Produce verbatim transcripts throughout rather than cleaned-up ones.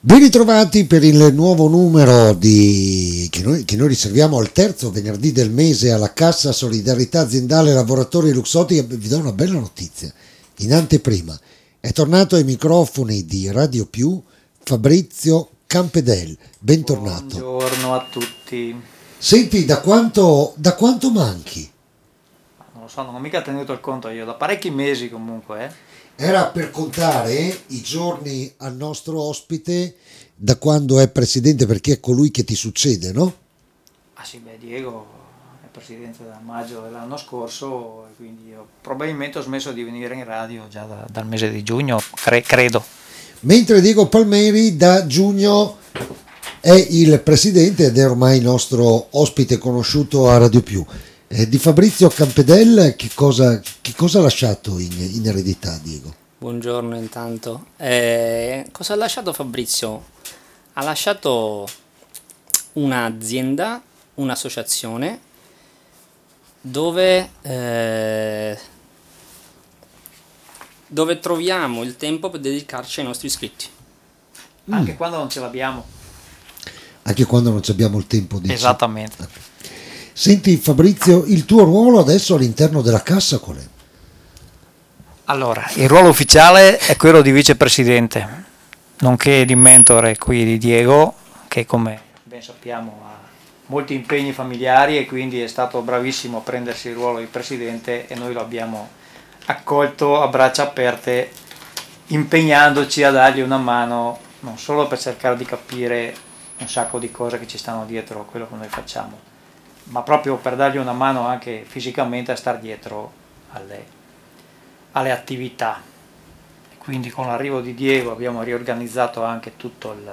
Ben ritrovati per il nuovo numero di... che, noi, che noi riserviamo al terzo venerdì del mese alla Cassa Solidarietà Aziendale Lavoratori Luxottica. Vi do una bella notizia. In anteprima è tornato ai microfoni di Radio Più Fabrizio Campedel. Bentornato. Buongiorno a tutti. Senti, da quanto, da quanto manchi? Non lo so, non ho mica tenuto il conto io, da parecchi mesi comunque, eh. Era per contare i giorni al nostro ospite da quando è presidente, perché è colui che ti succede, no? Ah sì, beh, Diego è presidente da maggio dell'anno scorso, e quindi io probabilmente ho smesso di venire in radio già da- dal mese di giugno, cre- credo. Mentre Diego Palmeri da giugno è il presidente ed è ormai il nostro ospite conosciuto a Radio Più. Eh, di Fabrizio Campedel che cosa, che cosa ha lasciato in, in eredità, Diego? Buongiorno intanto. Eh, cosa ha lasciato Fabrizio? Ha lasciato un'azienda, un'associazione dove, eh, dove troviamo il tempo per dedicarci ai nostri iscritti. Anche quando non ce l'abbiamo. Anche quando non ci abbiamo il tempo di... Esattamente. Senti Fabrizio, il tuo ruolo adesso all'interno della Cassa qual è? Allora, il ruolo ufficiale è quello di vicepresidente, nonché di mentore qui di Diego, che come ben sappiamo ha molti impegni familiari e quindi è stato bravissimo a prendersi il ruolo di presidente e noi lo abbiamo accolto a braccia aperte, impegnandoci a dargli una mano non solo per cercare di capire un sacco di cose che ci stanno dietro a quello che noi facciamo, ma proprio per dargli una mano anche fisicamente a star dietro alle, alle attività. Quindi con l'arrivo di Diego abbiamo riorganizzato anche tutto il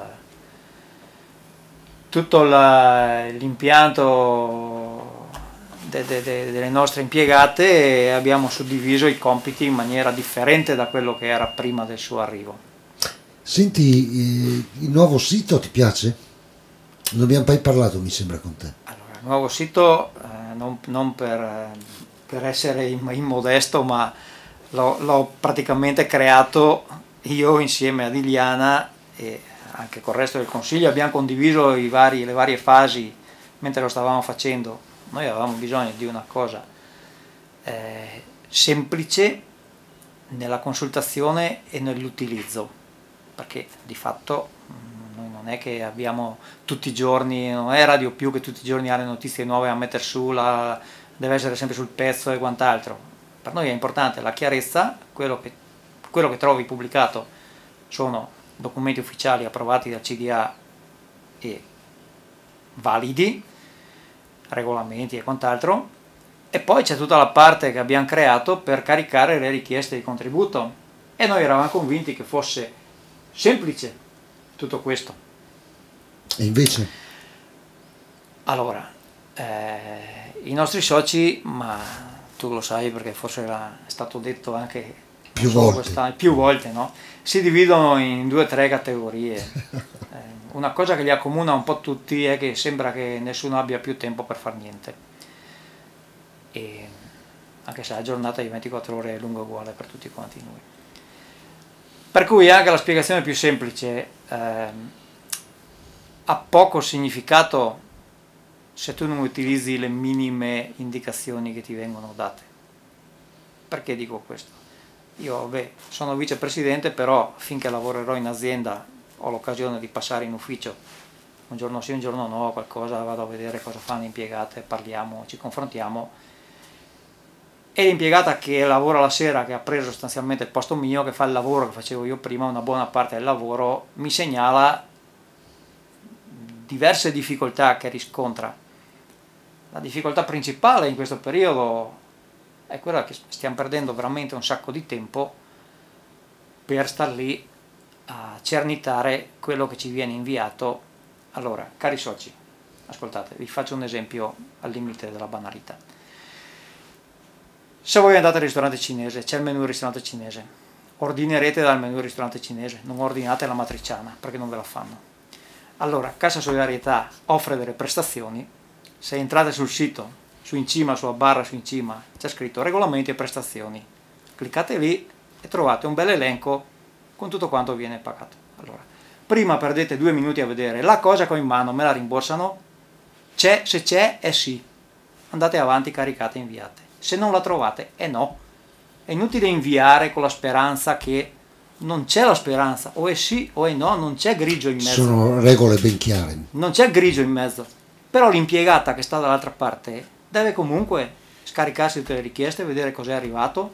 tutto la- l'impianto de- de- de- delle nostre impiegate e abbiamo suddiviso i compiti in maniera differente da quello che era prima del suo arrivo. Senti, eh, il nuovo sito ti piace? Non abbiamo mai parlato, mi sembra, con te. Allora, il nuovo sito, eh, non, non per, eh, per essere im- immodesto, ma l'ho, l'ho praticamente creato io insieme ad Iliana e anche col resto del consiglio. Abbiamo condiviso i vari- le varie fasi mentre lo stavamo facendo. Noi avevamo bisogno di una cosa eh, semplice nella consultazione e nell'utilizzo, perché di fatto mh, noi non è che abbiamo tutti i giorni, non è Radio Più che tutti i giorni ha le notizie nuove a mettere su, la- deve essere sempre sul pezzo e quant'altro. Per noi è importante la chiarezza, quello che, quello che trovi pubblicato sono documenti ufficiali approvati dal C D A e validi, regolamenti e quant'altro, e poi c'è tutta la parte che abbiamo creato per caricare le richieste di contributo e noi eravamo convinti che fosse semplice tutto questo. E invece? Allora, eh, i nostri soci, ma tu lo sai perché forse era- è stato detto anche Più non solo volte. quest'anno, più volte, no? Si dividono in due o tre categorie. Eh, una cosa che li accomuna un po' tutti è che sembra che nessuno abbia più tempo per far niente. E anche se la giornata di ventiquattro ore è lunga uguale per tutti quanti noi. Per cui anche la spiegazione più semplice ehm, ha poco significato se tu non utilizzi le minime indicazioni che ti vengono date. Perché dico questo? Io vabbè, sono vicepresidente, però finché lavorerò in azienda ho l'occasione di passare in ufficio un giorno sì, un giorno no, qualcosa, vado a vedere cosa fanno le impiegate, parliamo, ci confrontiamo. E l'impiegata che lavora la sera, che ha preso sostanzialmente il posto mio, che fa il lavoro che facevo io prima, una buona parte del lavoro, mi segnala diverse difficoltà che riscontra. La difficoltà principale in questo periodo è quella che stiamo perdendo veramente un sacco di tempo per star lì a cernitare quello che ci viene inviato. Allora, cari soci, ascoltate, vi faccio un esempio al limite della banalità. Se voi andate al ristorante cinese, c'è il menù del ristorante cinese, ordinerete dal menù del ristorante cinese, non ordinate la matriciana perché non ve la fanno. Allora, Cassa Solidarietà offre delle prestazioni, se entrate sul sito, su in cima, sulla barra su in cima, c'è scritto regolamenti e prestazioni, cliccate lì e trovate un bel elenco con tutto quanto viene pagato. Allora, prima perdete due minuti a vedere la cosa che ho in mano, me la rimborsano? C'è, se c'è è sì, andate avanti, caricate, inviate. Se non la trovate è no. È inutile inviare con la speranza che non c'è la speranza, o è sì o è no, non c'è grigio in mezzo. Sono regole ben chiare. Non c'è grigio in mezzo. Però l'impiegata che sta dall'altra parte deve comunque scaricarsi tutte le richieste, vedere cos'è arrivato,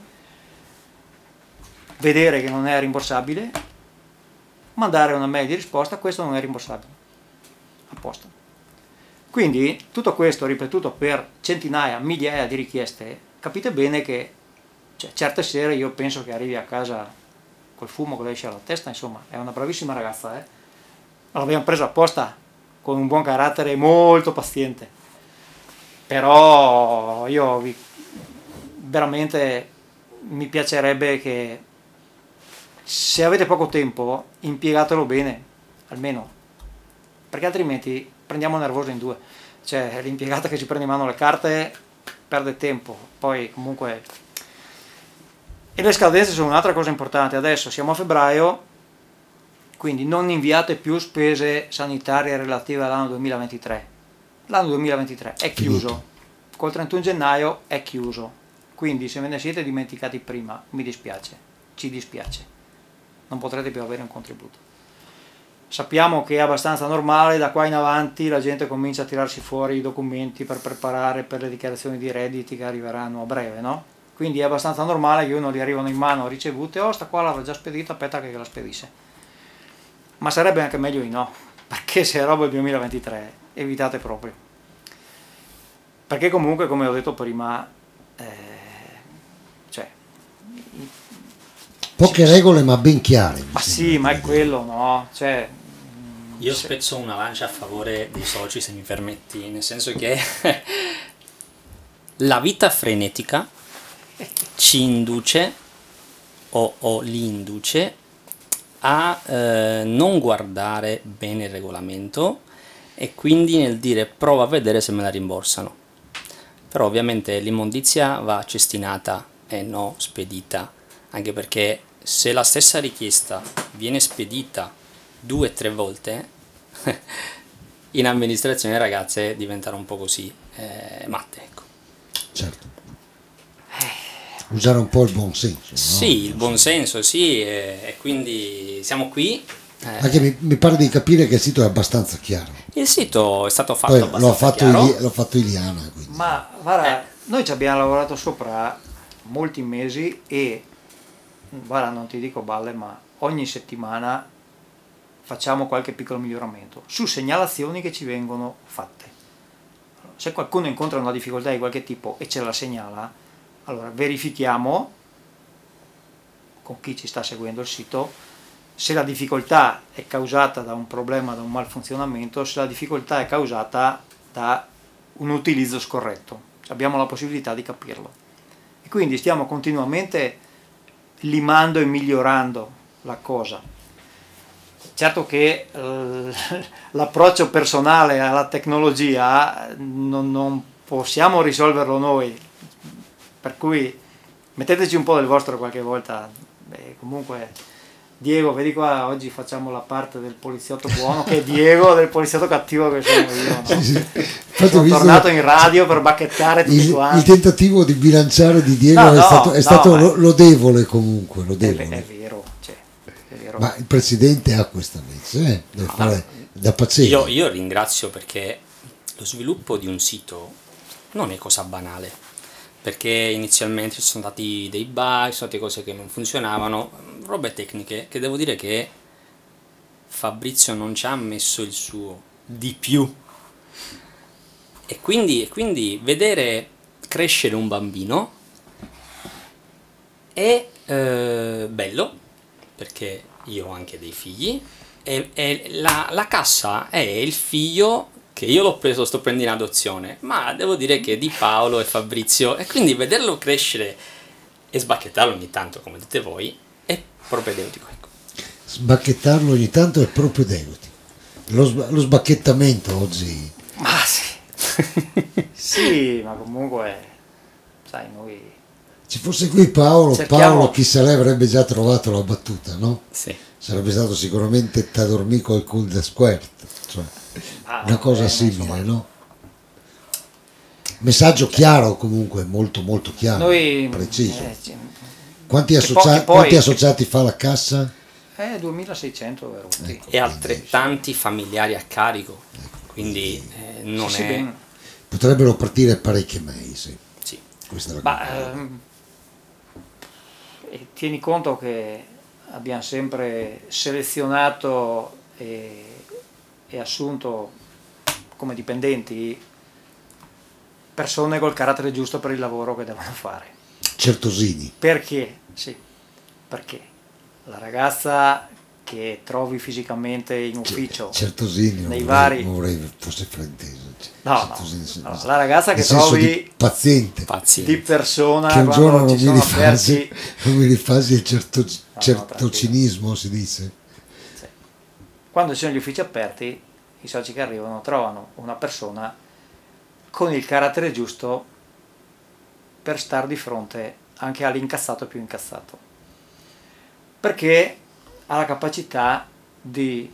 vedere che non è rimborsabile, mandare una mail di risposta, questo non è rimborsabile. A posto. Quindi tutto questo ripetuto per centinaia, migliaia di richieste, capite bene che cioè, certe sere io penso che arrivi a casa col fumo che le esce alla testa, insomma, è una bravissima ragazza, eh? L'abbiamo presa apposta, con un buon carattere, molto paziente. Però io vi, veramente mi piacerebbe che se avete poco tempo impiegatelo bene, almeno, perché altrimenti prendiamo nervoso in due. Cioè l'impiegata che ci prende in mano le carte perde tempo, poi comunque... E le scadenze sono un'altra cosa importante. Adesso siamo a febbraio, quindi non inviate più spese sanitarie relative all'anno duemilaventitré. L'anno duemilaventitré è chiuso, col trentuno gennaio è chiuso, quindi se ve ne siete dimenticati prima, mi dispiace, ci dispiace, non potrete più avere un contributo. Sappiamo che è abbastanza normale, da qua in avanti la gente comincia a tirarsi fuori i documenti per preparare per le dichiarazioni di redditi che arriveranno a breve, no? Quindi è abbastanza normale che uno gli arrivano in mano ricevute, oh sta qua l'aveva già spedita, aspetta che la spedisse. Ma sarebbe anche meglio di no, perché se è roba del duemilaventitré evitate proprio. Perché comunque, come ho detto prima, eh, cioè... Poche sì, regole ma ben chiare. Ma sì, ma è quello, no? Cioè... Io se... spezzo una lancia a favore dei soci, se mi permetti, nel senso che la vita frenetica ci induce o, o li induce a eh, non guardare bene il regolamento e quindi nel dire prova a vedere se me la rimborsano. Però ovviamente l'immondizia va cestinata e non spedita, anche perché se la stessa richiesta viene spedita due o tre volte in amministrazione le ragazze diventano un po' così eh, matte, ecco. Certo. Usare un po' il buon senso, no? Sì, il buon senso, sì, e, e quindi siamo qui. Eh. Anche mi, mi pare di capire che il sito è abbastanza chiaro. Il sito è stato fatto Poi abbastanza l'ho fatto, chiaro. Ili, l'ho fatto Iliana. Quindi. Ma guarda, Eh. noi ci abbiamo lavorato sopra molti mesi e, guarda, non ti dico balle, ma ogni settimana facciamo qualche piccolo miglioramento su segnalazioni che ci vengono fatte. Se qualcuno incontra una difficoltà di qualche tipo e ce la segnala, allora verifichiamo con chi ci sta seguendo il sito se la difficoltà è causata da un problema, da un malfunzionamento, se la difficoltà è causata da un utilizzo scorretto. Abbiamo la possibilità di capirlo. E quindi stiamo continuamente limando e migliorando la cosa. Certo che eh, l'approccio personale alla tecnologia non, non possiamo risolverlo noi, per cui metteteci un po' del vostro qualche volta. Beh, comunque Diego, vedi qua, oggi facciamo la parte del poliziotto buono che è Diego, del poliziotto cattivo che sono io, no? Sì, sì. Sono visto tornato in radio per bacchettare tutti il, quanti. il tentativo di bilanciare di Diego No, è no, stato, è no, stato ma- lodevole comunque, È, lodevole. è vero, cioè, è vero. Ma il presidente ha questa legge, eh? Deve fare da paziente. Io, io ringrazio perché lo sviluppo di un sito non è cosa banale, perché inizialmente ci sono stati dei bug, ci sono state cose che non funzionavano, robe tecniche che devo dire che Fabrizio non ci ha messo il suo di più. E quindi, e quindi vedere crescere un bambino è eh, bello, perché io ho anche dei figli, e, e la, la cassa è il figlio che io l'ho preso, sto prendendo in adozione, ma devo dire che è di Paolo e Fabrizio, e quindi vederlo crescere e sbacchettarlo ogni tanto, come dite voi, è propedeutico. Ecco. Sbacchettarlo ogni tanto è proprio debuti. Lo, sba- lo sbacchettamento oggi. Ma sì. Sì, ma comunque, sai, noi... Ci fosse qui Paolo, Cerchiamo- Paolo chissà lei avrebbe già trovato la battuta, no? Sì. sarebbe stato sicuramente da dormire col cul de square, cioè Ah, una cosa eh, simile, insomma, no? Messaggio chiaro comunque, molto molto chiaro, Noi preciso. eh, ci- Quanti, che associa- poi- che poi- quanti associati fa la cassa? eh, duemilaseicento venuti. Ecco. E altrettanti familiari a carico, quindi eh, non Sì, sì, è... ben- Potrebbero partire parecchie mesi. Sì. Questa è la Ma cosa. ehm, e tieni conto che abbiamo sempre selezionato e, e assunto come dipendenti persone col carattere giusto per il lavoro che devono fare. Certosini. Perché? Sì, perché la ragazza che trovi fisicamente in ufficio, Certosini, nei non vari... vorrei, vorrei fosse frainteso. No, no, Certosini, sì, no, sì. la ragazza che Nel senso trovi di paziente. Paziente. di persona Che un quando giorno non ci mi sono rifasi, aperti... non mi rifasi il certo, no, certocinismo, si dice. Sì. Quando ci sono gli uffici aperti, i soci che arrivano trovano una persona con il carattere giusto per star di fronte anche all'incazzato più incazzato, perché ha la capacità di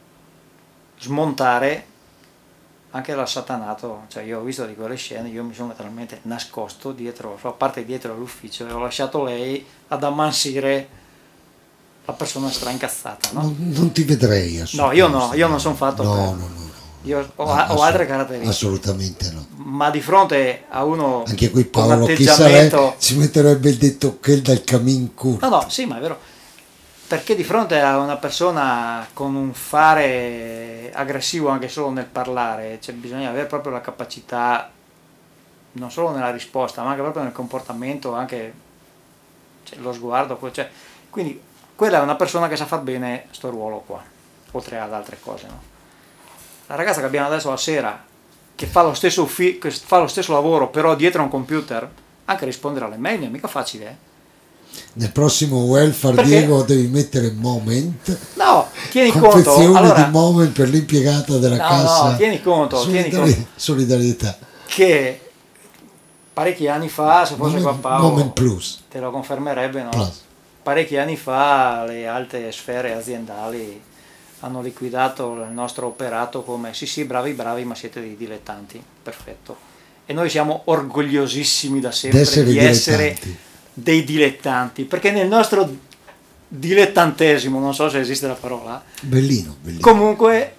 smontare anche l'assatanato. Cioè, io ho visto di quelle scene, io mi sono letteralmente nascosto dietro, a parte dietro all'ufficio, e ho lasciato lei ad ammansire la persona straincazzata, no? Non, non ti vedrei No, assolutamente. io no, io non sono fatto No, per... no, no, no. Io ho, No, ho assolut- altre caratteristiche, Assolutamente no. ma di fronte a uno Anche qui con un Paolo chissà lei atteggiamento... ci metterebbe il detto che dal camin curto. No, no, sì, ma è vero. Perché di fronte a una persona con un fare aggressivo anche solo nel parlare, cioè bisogna avere proprio la capacità, non solo nella risposta, ma anche proprio nel comportamento, anche cioè, lo sguardo. Cioè, quindi quella è una persona che sa far bene sto ruolo qua, oltre ad altre cose, no? La ragazza che abbiamo adesso la sera, che fa lo stesso, uffi- che fa lo stesso lavoro, però dietro a un computer, anche rispondere alle mail non è mica facile, eh? Nel prossimo welfare, Perché? Diego, devi mettere moment, No, tieni conto, confezione allora, di moment per l'impiegata della no, cassa. no, tieni conto, tieni Solidari- conto solidarietà. che parecchi anni fa, se fosse qua Moment, Paolo, moment plus. te lo confermerebbe, no? Plus. Parecchi anni fa le alte sfere aziendali hanno liquidato il nostro operato come sì sì bravi bravi ma siete dei dilettanti, perfetto, e noi siamo orgogliosissimi da sempre D'essere di essere dilettanti. dei dilettanti, perché nel nostro dilettantesimo, non so se esiste la parola, Bellino, bellino. comunque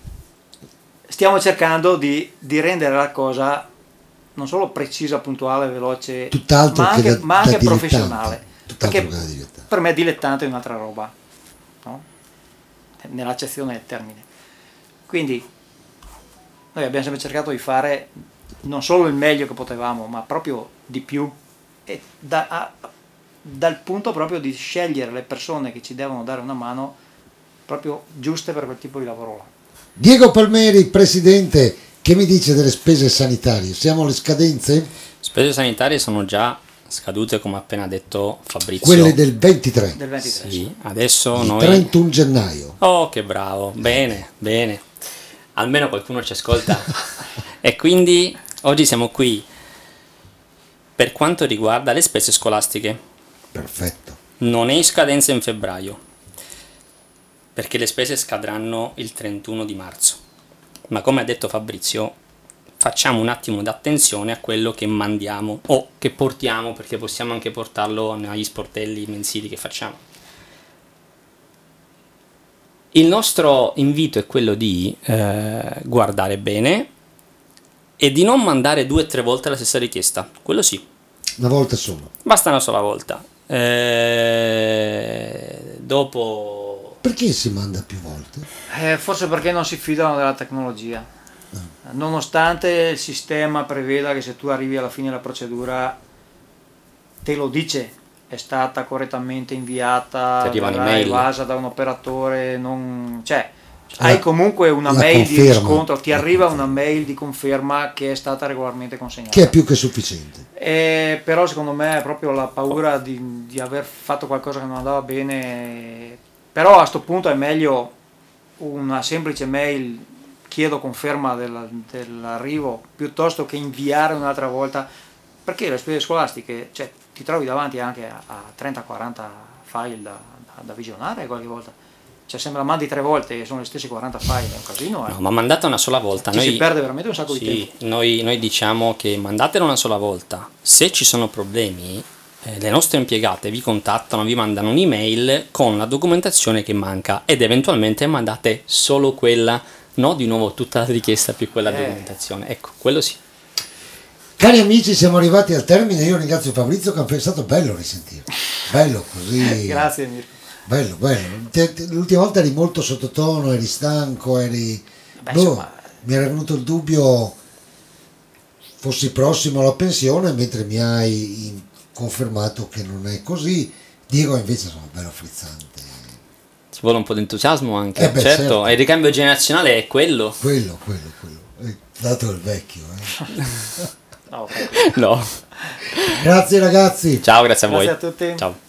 stiamo cercando di, di rendere la cosa non solo precisa, puntuale, veloce, Tutt'altro ma che anche, da- ma da anche dilettante. professionale. Tutt'altro Perché che da dilettante. per me dilettante è un'altra roba, no? Nell'accezione del termine. Quindi noi abbiamo sempre cercato di fare non solo il meglio che potevamo, ma proprio di più, e da, a, dal punto proprio di scegliere le persone che ci devono dare una mano proprio giuste per quel tipo di lavoro là. Diego Palmeri, presidente, che mi dice delle spese sanitarie? Siamo alle scadenze? Spese sanitarie sono già scadute, come ha appena detto Fabrizio. Quelle del ventitré, Del ventitré. Sì, adesso il noi... trentuno gennaio. Oh, che bravo, bene, bene. Almeno qualcuno ci ascolta. E quindi oggi siamo qui per quanto riguarda le spese scolastiche. Perfetto. Non è in scadenza in febbraio, perché le spese scadranno il trentuno di marzo. Ma come ha detto Fabrizio, facciamo un attimo d'attenzione a quello che mandiamo o che portiamo, perché possiamo anche portarlo negli sportelli mensili che facciamo. Il nostro invito è quello di eh, guardare bene e di non mandare due o tre volte la stessa richiesta. Quello sì, Una volta solo. basta una sola volta. Eh, dopo... Perché si manda più volte? Eh, forse perché non si fidano della tecnologia. Nonostante il sistema preveda che se tu arrivi alla fine della procedura te lo dice, è stata correttamente inviata, Ti arriva verrà un'email. evasa da un operatore, non... cioè La- hai comunque una la mail di conferma. riscontro, ti La arriva conferma. una mail di conferma che è stata regolarmente consegnata. Che è più che sufficiente. Eh, però secondo me è proprio la paura di, di aver fatto qualcosa che non andava bene. Però a sto punto è meglio una semplice mail, chiedo conferma della- dell'arrivo, piuttosto che inviare un'altra volta, perché le spese scolastiche, cioè, ti trovi davanti anche a, a trenta quaranta file da, da, da visionare qualche volta. cioè se me la mandi tre volte e sono le stesse quaranta file, è un casino. Eh. No, ma mandata una sola volta. Ci Noi, si perde veramente un sacco sì, di tempo. Noi, noi diciamo che mandatela una sola volta. Se ci sono problemi, eh, le nostre impiegate vi contattano, vi mandano un'email con la documentazione che manca ed eventualmente mandate solo quella, no di nuovo tutta la richiesta più quella Eh. documentazione. Ecco, quello sì. Cari amici, siamo arrivati al termine. Io ringrazio Fabrizio, che è stato bello risentirti. Bello così. Grazie Mirko. Bello, bello. Te- te- l'ultima volta eri molto sottotono, eri stanco, eri... Beh, boh, insomma, mi era venuto il dubbio fossi prossimo alla pensione, mentre mi hai in- confermato che non è così. Diego invece sono bello frizzante. Ci vuole un po' di entusiasmo anche. Eh beh, certo, certo. e il ricambio generazionale è quello. Quello, quello, quello. Eh, dato il vecchio. Eh. no, tranquillo. No. Grazie ragazzi. Ciao, grazie a voi. Grazie a tutti. Ciao.